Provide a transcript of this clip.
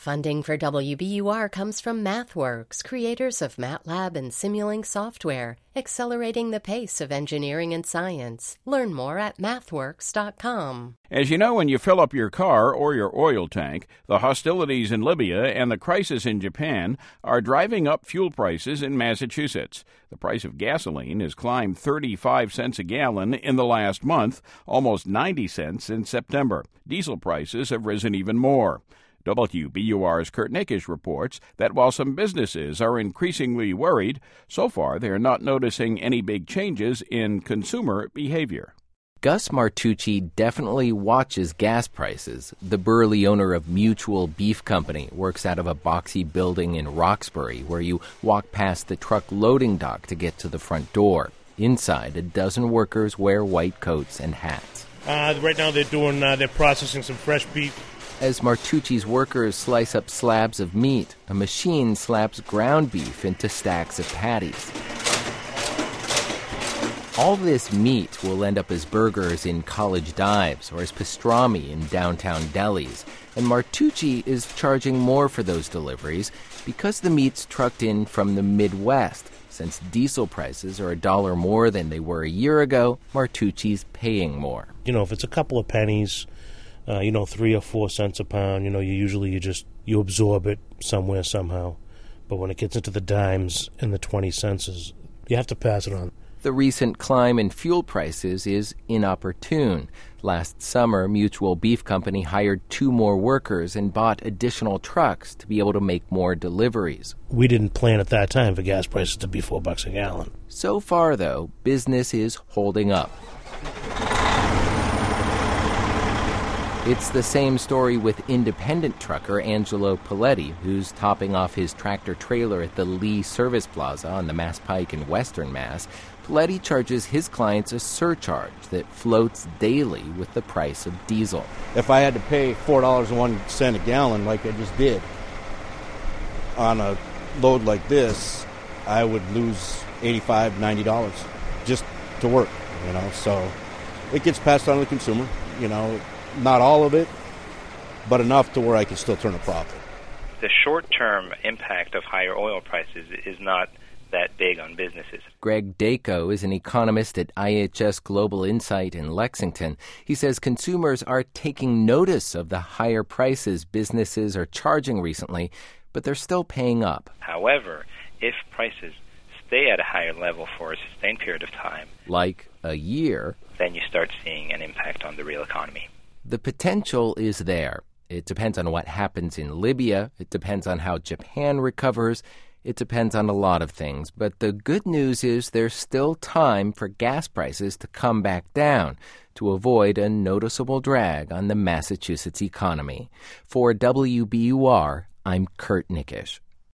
Funding for WBUR comes from MathWorks, creators of MATLAB and Simulink software, accelerating the pace of engineering and science. Learn more at mathworks.com. As you know, when you fill up your car or your oil tank, the hostilities in Libya and the crisis in Japan are driving up fuel prices in Massachusetts. The price of gasoline has climbed 35 cents a gallon in the last month, almost 90 cents in September. Diesel prices have risen even more. WBUR's Kurt Nickisch reports that while some businesses are increasingly worried, so far they're not noticing any big changes in consumer behavior. Gus Martucci definitely watches gas prices. The burly owner of Mutual Beef Company works out of a boxy building in Roxbury where you walk past the truck loading dock to get to the front door. Inside, a dozen workers wear white coats and hats. Right now they're processing some fresh beef. As Martucci's workers slice up slabs of meat, a machine slaps ground beef into stacks of patties. All this meat will end up as burgers in college dives or as pastrami in downtown delis. And Martucci is charging more for those deliveries because the meat's trucked in from the Midwest. Since diesel prices are $1 more than they were a year ago, Martucci's paying more. If it's a couple of pennies, 3 or 4 cents a pound, you absorb it somewhere, somehow. But when it gets into the dimes and the 20 cents, you have to pass it on. The recent climb in fuel prices is inopportune. Last summer, Mutual Beef Company hired 2 more workers and bought additional trucks to be able to make more deliveries. We didn't plan at that time for gas prices to be $4 a gallon. So far, though, business is holding up. It's the same story with independent trucker Angelo Paletti, who's topping off his tractor-trailer at the Lee Service Plaza on the Mass Pike in Western Mass. Paletti charges his clients a surcharge that floats daily with the price of diesel. If I had to pay $4.01 a gallon like I just did on a load like this, I would lose $85, $90 just to work, So it gets passed on to the consumer, Not all of it, but enough to where I can still turn a profit. The short-term impact of higher oil prices is not that big on businesses. Greg Dacko is an economist at IHS Global Insight in Lexington. He says consumers are taking notice of the higher prices businesses are charging recently, but they're still paying up. However, if prices stay at a higher level for a sustained period of time, like a year, then you start seeing an impact on the real economy. The potential is there. It depends on what happens in Libya. It depends on how Japan recovers. It depends on a lot of things. But the good news is there's still time for gas prices to come back down to avoid a noticeable drag on the Massachusetts economy. For WBUR, I'm Kurt Nickisch.